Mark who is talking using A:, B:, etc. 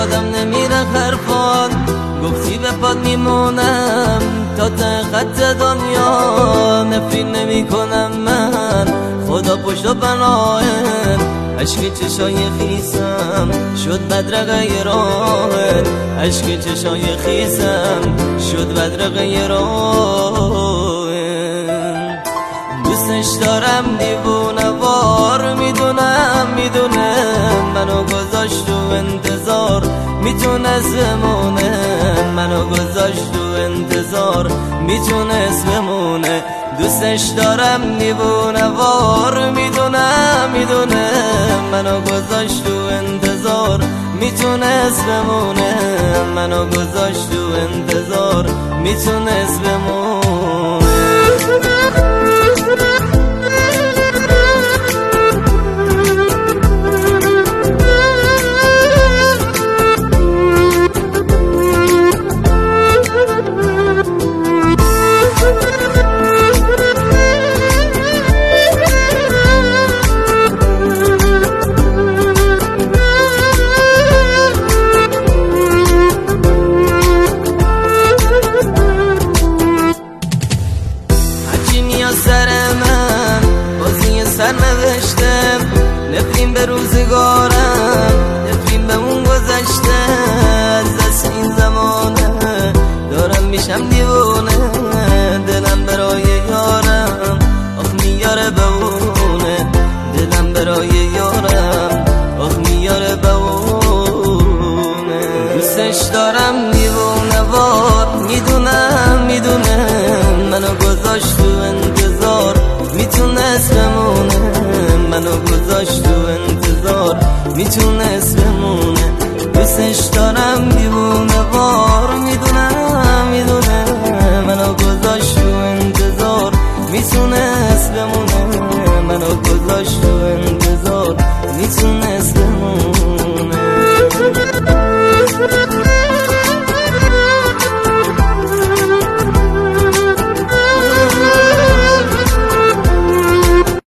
A: یادم نمیره حرفات، گفتی به پاد میمونم تا ته خط دنیا. نفرین نمی کنم من، خدا پشت و پناهت، عشق چشای خیسم شد بدرقه راهت، عشق چشای خیسم شد بدرقه راهت. دوستش دارم دیوونه وار، میدونم منو گذاشت تو انتظار، میتونست بمونه منو گذاشت تو انتظار، میتونست بمونه. دوستش دارم دیوونه وار، میدونم منو گذاشت تو انتظار، میتونست بمونه منو گذاشت تو انتظار، میتونست بمونه. سر من بازی سر نوشتم، نفرین به روزگارم، نفرین به اون گذشته. از دست این زمانه دارم میشم دیوونه، دلم برای یارم آخ میاره بونه، دلم برای یارم آخ میاره بونه. دوستش دارم دیوونه وار، میدونم منو گذاشت تو انتظار، میتونست بمونه منو گذاشت تو انتظار، میتونست بمونه. دوستش دارم دیوونه وار، میدونم منو گذاشت تو انتظار، میتونست بمونه منو گذاشت تو انتظار، میتونست